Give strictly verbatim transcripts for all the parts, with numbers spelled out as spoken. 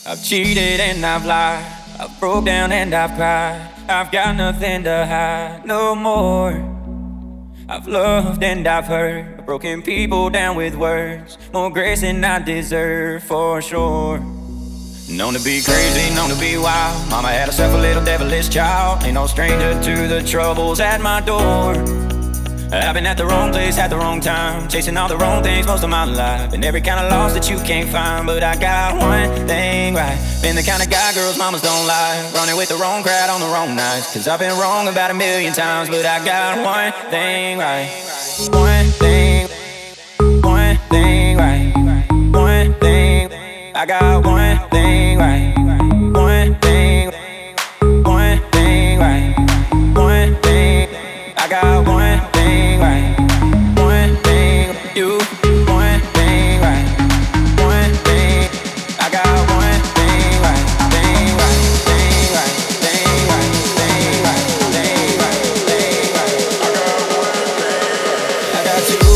I've cheated and I've lied, I've broke down and I've cried. I've got nothing to hide no more. I've loved and I've hurt, I've broken people down with words, more grace than I deserve for sure. Known to be crazy, known to be wild, mama had herself a little devilish child. Ain't no stranger to the troubles at my door. I've been at the wrong place at the wrong time, chasing all the wrong things most of my life, and every kind of loss that you can't find. But I got one thing right, been the kind of guy girls mamas don't like, running with the wrong crowd on the wrong nights. Cause I've been wrong about a million times, but I got one thing right. One thing, one thing right. One thing, I got one thing right. One thing, one thing right. One thing, I got one thing right. One thing, you, one thing right. One thing, I got one thing right. Thing right, thing right, thing right, thing right, thing right, thing right. I got one thing. I got you.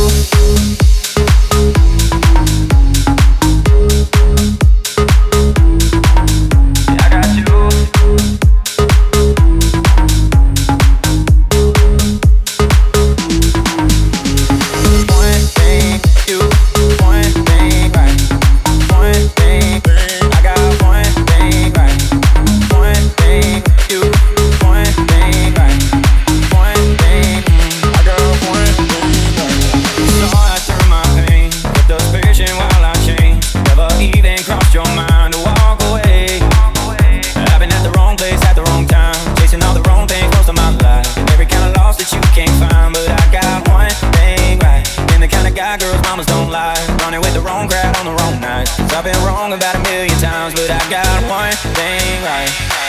Girls, mamas don't lie, running with the wrong crowd on the wrong night. I've been wrong about a million times, but I got one thing right.